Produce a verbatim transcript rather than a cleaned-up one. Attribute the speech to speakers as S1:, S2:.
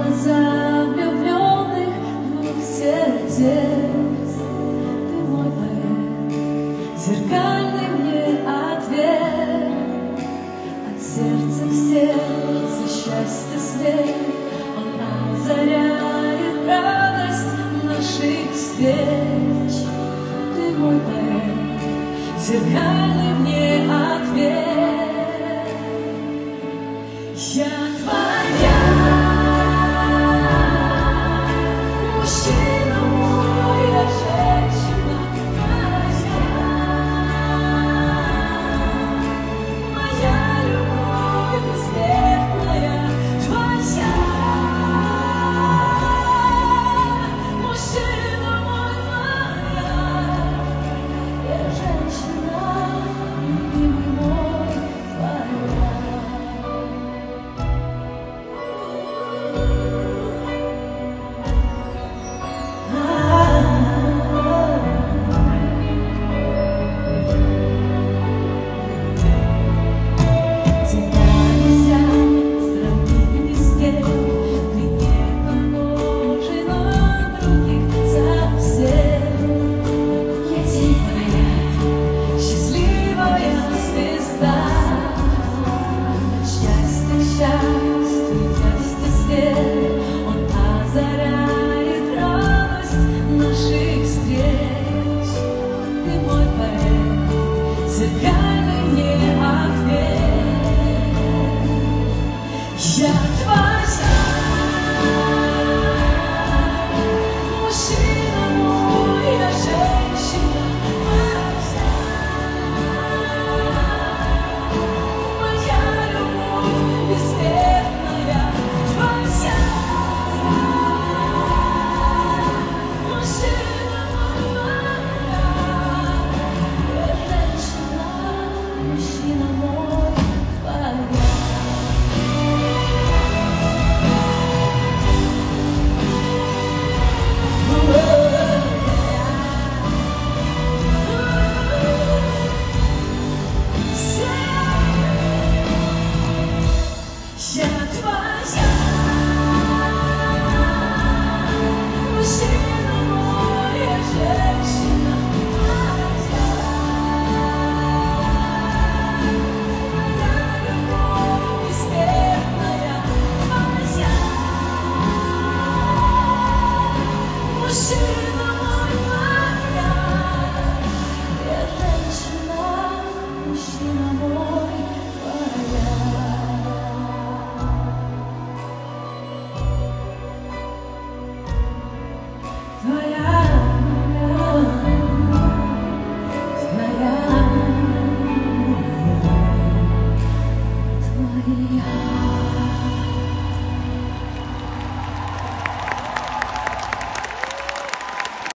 S1: глаза влюбленных двух сердец. Ты мой поэт, зеркальный мне ответ. От сердца к сердцу счастье свет, он озаряет радость наших встреч. Ты мой поэт, зеркальный мне ответ. Я твоя, мужчина мой, я женщина твоя, моя любовь бессмертная твоя. Мужчина мой, моя, я женщина, любимый мой, твоя. Зеркальный мне ответ. Я твоя.